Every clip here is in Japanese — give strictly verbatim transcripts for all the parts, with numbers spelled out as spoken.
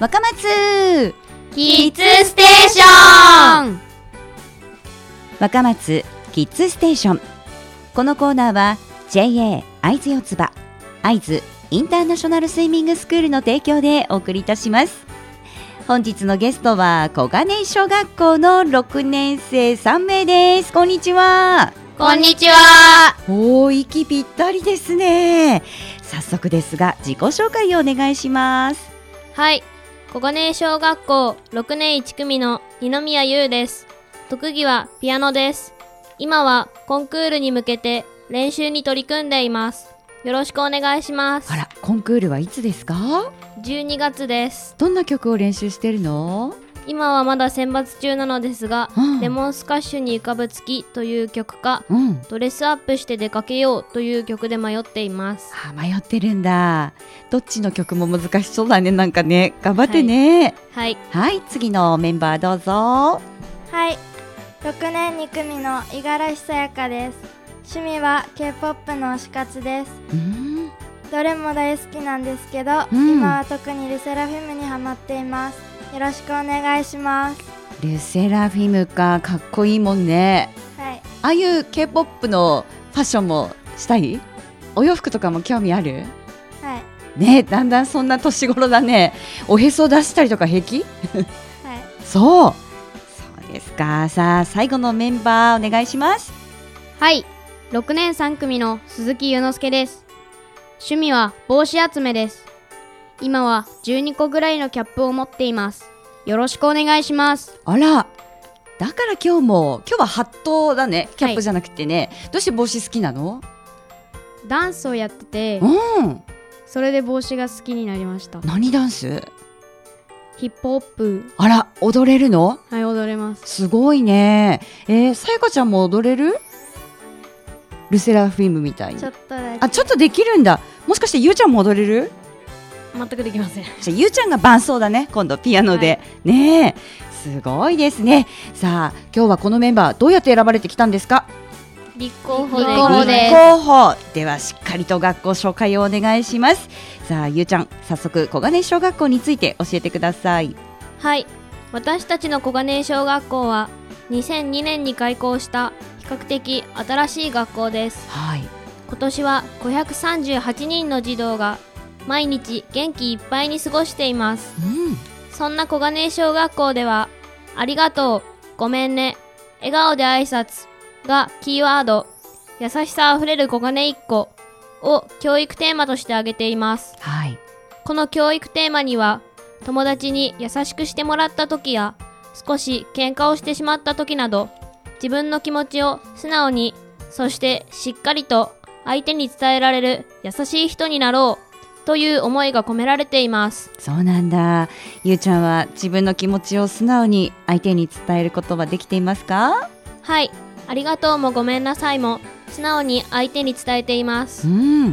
若松キッズステーション。 若松キッズステーション。このコーナーは ジェイエー 会津四つ葉会津インターナショナルスイミングスクールの提供でお送りいたします。本日のゲストは小金井小学校のろくねん生さんめいです。こんにちは。 こんにちは。 おー、息ぴったりですね。早速ですが自己紹介をお願いします。 はい、小金井小学校ろくねんいち組の二宮優です。特技はピアノです。今はコンクールに向けて練習に取り組んでいます。よろしくお願いします。 あら、コンクールはいつですか？ じゅうにがつです。 どんな曲を練習してるの？ 今はまだ選抜中なのですが、 うん、 レモンスカッシュに浮かぶ月という曲か、 うん、 ドレスアップして出かけようという曲で迷っています。 あ、迷ってるんだ。どっちの曲も難しそうだね。なんかね、頑張ってね。 はい、 はい、はい、次のメンバーどうぞ。 はい、ろくねんに組の五十嵐さやかです。趣味は ケーポップ の推し活です。 うん、 どれも大好きなんですけど、 うん、 今は特にルセラフィムにハマっています。よろしくお願いします。 ルセラフィムか、かっこいいもんね。 はい、 ああいう ケーポップ のファッションもしたい？お洋服とかも興味ある？ はいね、だんだんそんな年頃だね。おへそ出したりとか平気？ はい、 そう、そうですか。さあ、最後のメンバーお願いします。 はい、ろくねんさん組の鈴木祐之介です。趣味は帽子集めです。今はじゅうにこぐらいのキャップを持っています。よろしくお願いします。 あら、だから今日も今日はハットだね、キャップじゃなくてね、はい、どうして帽子好きなの？ ダンスをやってて、 うん、それで帽子が好きになりました。 何ダンス？ ヒップホップ。 あら、踊れるの？ はい、踊れます。 すごいね。えー、さやかちゃんも踊れる？ルセラフィムみたいにちょっとだけ。 あ、ちょっとできるんだ。もしかしてゆうちゃんも踊れる？ 全くできません。 じゃあゆうちゃんが伴奏だね、今度ピアノで、はい、ねえ、すごいですね。さあ、今日はこのメンバーどうやって選ばれてきたんですか？ 立候補で立候補ではしっかりと学校紹介をお願いします。さあ、ゆうちゃん、早速小金井小学校について教えてください。 はい、私たちの小金井小学校はにせんにねんに開校した比較的新しい学校です。 はい、 今年はごひゃくさんじゅうはちにんの児童が毎日元気いっぱいに過ごしています。 うん、 そんな小金井小学校では、ありがとう、ごめんね、笑顔で挨拶がキーワード、優しさあふれる小金井一個を教育テーマとして挙げています。 はい、 この教育テーマには、友達に優しくしてもらった時や少し喧嘩をしてしまった時など、自分の気持ちを素直に、そしてしっかりと相手に伝えられる優しい人になろうという思いが込められています。 そうなんだ。ゆうちゃんは自分の気持ちを素直に相手に伝えることはできていますか？ はい、ありがとうもごめんなさいも素直に相手に伝えています。 うん、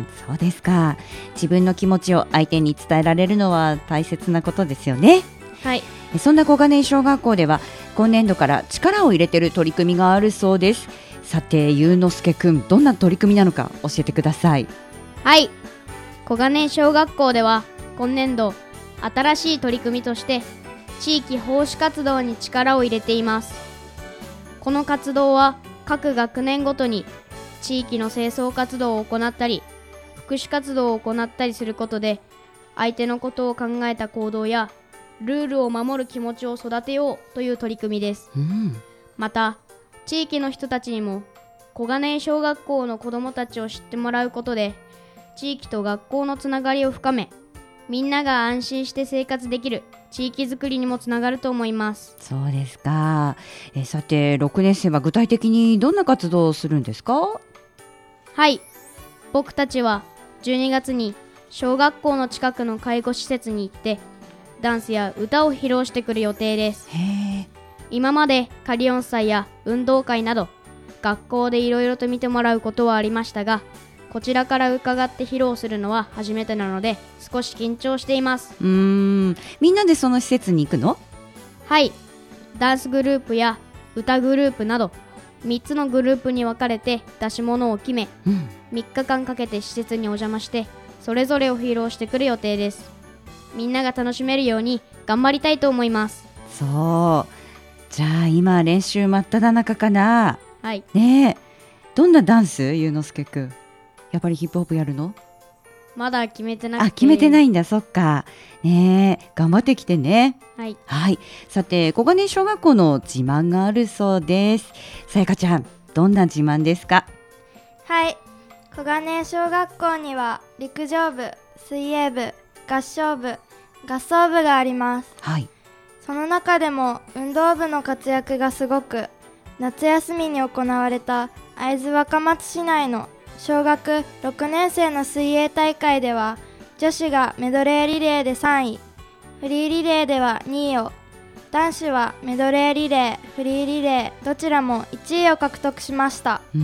そうですか。自分の気持ちを相手に伝えられるのは大切なことですよね。 はい、 そんな小金井小学校では今年度から力を入れている取り組みがあるそうです。さて、ゆうのすけくん、どんな取り組みなのか教えてください。 はい、小金井小学校では今年度新しい取り組みとして地域奉仕活動に力を入れています。この活動は各学年ごとに地域の清掃活動を行ったり福祉活動を行ったりすることで、相手のことを考えた行動やルールを守る気持ちを育てようという取り組みです。 うん、 また地域の人たちにも小金井小学校の子どもたちを知ってもらうことで、地域と学校のつながりを深め、みんなが安心して生活できる地域づくりにもつながると思います。 そうですか。えさて、ろくねん生は具体的にどんな活動をするんですか？ はい、僕たちはじゅうにがつに小学校の近くの介護施設に行ってダンスや歌を披露してくる予定です。 へー。 今までカリオン祭や運動会など学校でいろいろと見てもらうことはありましたが、こちらから伺って披露するのは初めてなので少し緊張しています。 うーん、みんなでその施設に行くの？ はい、ダンスグループや歌グループなどみっつのグループに分かれて出し物を決め、 うん、 みっかかんかけて施設にお邪魔してそれぞれを披露してくる予定です。 みんなが楽しめるように頑張りたいと思います。 そう、じゃあ今練習真っ只中かな。 はいねえ、どんなダンス？ゆうのすけくん、やっぱりヒップホップやるの？ まだ決めてなくて。 あ、決めてないんだ。そっか。ねえ、頑張ってきてね。 はい、 はい。さて、小金井小学校の自慢があるそうです。さやかちゃん、どんな自慢ですか？ はい、小金井小学校には陸上部、水泳部、合唱部、合奏部があります。 はい。 その中でも運動部の活躍がすごく、夏休みに行われた会津若松市内の小学ろくねん生の水泳大会では、女子がメドレーリレーでさんい、フリーリレーではにいを、男子はメドレーリレー、フリーリレーどちらもいちいを獲得しました。 うん。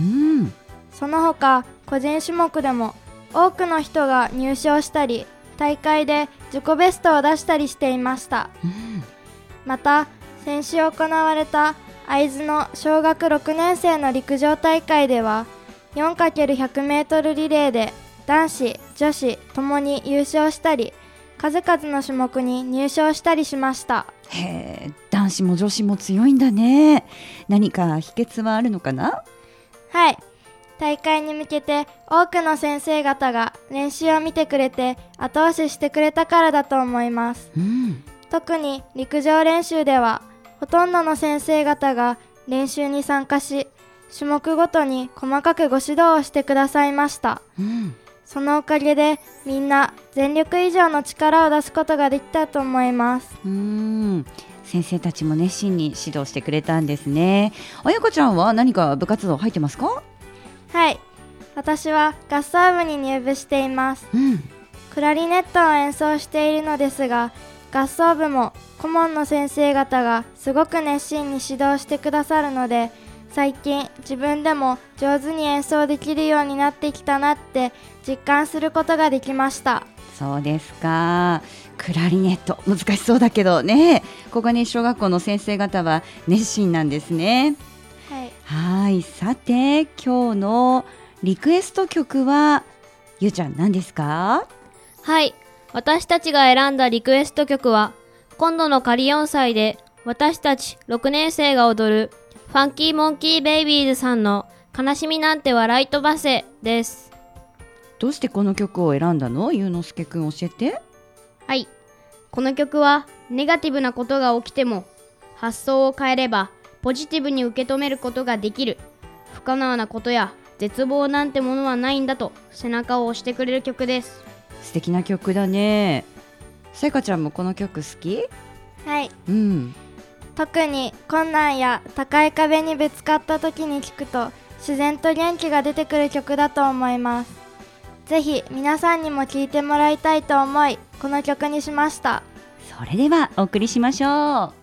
その他、個人種目でも多くの人が入賞したり、大会で自己ベストを出したりしていました。 うん、 また、先週行われた会津の小学ろくねん生の陸上大会では、よんかけるひゃくメートル リレーで男子、女子ともに優勝したり、数々の種目に入賞したりしました。 へえ、男子も女子も強いんだね。何か秘訣はあるのかな？ はい、大会に向けて多くの先生方が練習を見てくれて後押ししてくれたからだと思います。 うん、 特に陸上練習ではほとんどの先生方が練習に参加し、種目ごとに細かくご指導をしてくださいました。 うん、 そのおかげでみんな全力以上の力を出すことができたと思います。 うーん、先生たちも熱心に指導してくれたんですね。あやこちゃんは何か部活動入ってますか？ はい、私は合奏部に入部しています。 うん、 クラリネットを演奏しているのですが、合奏部も顧問の先生方がすごく熱心に指導してくださるので、最近自分でも上手に演奏できるようになってきたなって実感することができました。 そうですか。クラリネット難しそうだけどね、小金井小学校の先生方は熱心なんですね。 はい、 はい、さて今日のリクエスト曲はゆうちゃん何ですか？ はい、私たちが選んだリクエスト曲は、今度の仮よんさいで私たちろくねん生が踊るファンキーモンキーベイビーズさんの悲しみなんて笑い飛ばせです。 どうしてこの曲を選んだの？ゆうのすけくん教えて。 はい、この曲はネガティブなことが起きても発想を変えればポジティブに受け止めることができる、不可能なことや絶望なんてものはないんだと背中を押してくれる曲です。 素敵な曲だね。さやかちゃんもこの曲好き？ はい、 うん、 特に困難や高い壁にぶつかった時に聴くと自然と元気が出てくる曲だと思います。ぜひ皆さんにも聴いてもらいたいと思い、この曲にしました。 それではお送りしましょう。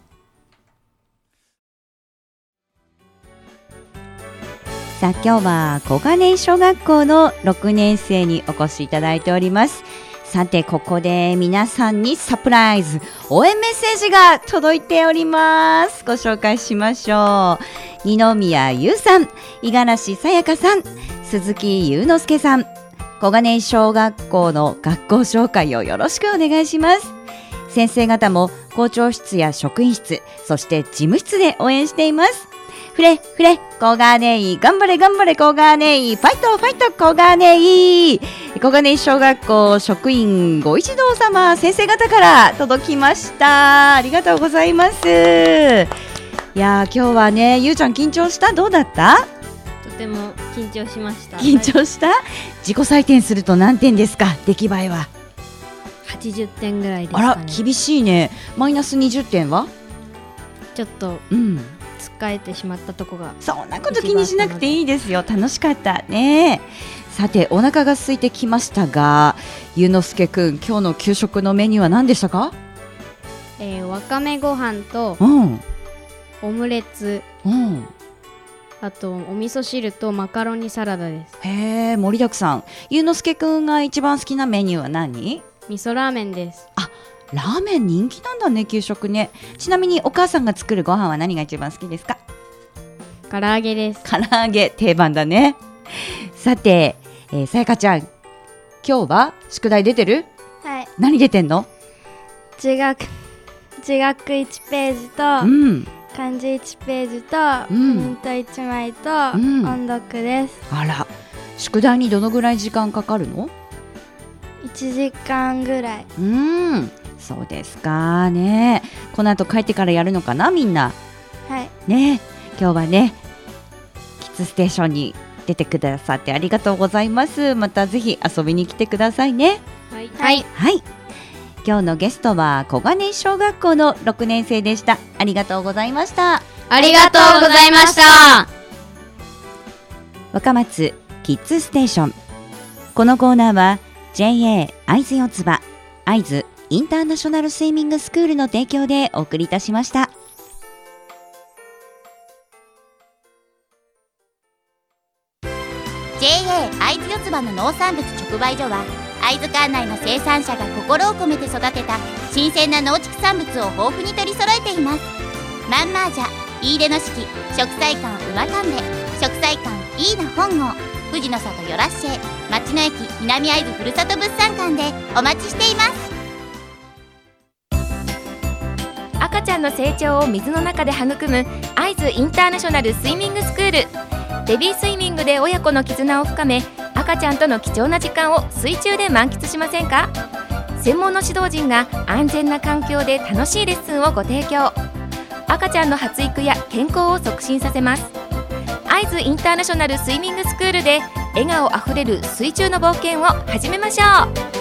さあ今日は小金井小学校のろくねん生にお越しいただいております。さてここで皆さんにサプライズ応援メッセージが届いております。ご紹介しましょう。二宮優さん、五十嵐さやかさん、鈴木優之介さん、小金井小学校の学校紹介をよろしくお願いします。先生方も校長室や職員室、そして事務室で応援しています。フレフレ小金井、頑張れ頑張れ小金井、ファイトファイト小金井。小金井小学校職員ご一同様、先生方から届きました。ありがとうございます。いや今日はね、ゆうちゃん緊張した？どうだった？ とても緊張しました。 緊張した？自己採点すると何点ですか？出来栄えははちじゅってんぐらいですかね。 あら厳しいね。マイナスにじゅってんはちょっとうんつっかえてしまったとこが。 そんなこと気にしなくていいですよ。楽しかったね。さてお腹が空いてきましたが、ゆうのすけくん今日の給食のメニューは何でしたか？ えー、わかめご飯とうんオムレツ、 うん、 あとお味噌汁とマカロニサラダです。 へえ、盛りだくさん。ゆうのすけくんが一番好きなメニューは何？ 味噌ラーメンです。 あ、ラーメン人気なんだね、給食ね。ちなみにお母さんが作るご飯は何が一番好きですか？ 唐揚げです。 唐揚げ定番だね。さて、えー、さやかちゃん今日は宿題出てる？ はい、 何出てんの？ 字学字学いちページと、 うん、 漢字いちページと、 うん、 プリントいちまいと、 うん、 音読です。 あら、宿題にどのぐらい時間かかるの？ いちじかんぐらい。 うーん、そうですかね。この後帰ってからやるのかな、みんな。 はいね、今日はねキッズステーションに出てくださってありがとうございます。またぜひ遊びに来てくださいね。 はい、 はいはい、今日のゲストは小金井小学校のろくねん生でした。ありがとうございました。 ありがとうございました。 若松キッズステーション、このコーナーは ジェイエー 会津四つ葉会津インターナショナルスイミングスクールの提供でお送りいたしました。 ジェイエー 会津四つ葉の農産物直売所は会津管内の生産者が心を込めて育てた新鮮な農畜産物を豊富に取り揃えています。マンマージャ、飯出の式、食菜館馬丹べ、食菜館いいな本郷、富士の里よらっしぇ、町の駅南会津ふるさと物産館でお待ちしています。 赤ちゃんの成長を水の中で育む会津インターナショナルスイミングスクール。ベビースイミングで親子の絆を深め、赤ちゃんとの貴重な時間を水中で満喫しませんか？専門の指導陣が安全な環境で楽しいレッスンをご提供。赤ちゃんの発育や健康を促進させます。会津インターナショナルスイミングスクールで笑顔あふれる水中の冒険を始めましょう。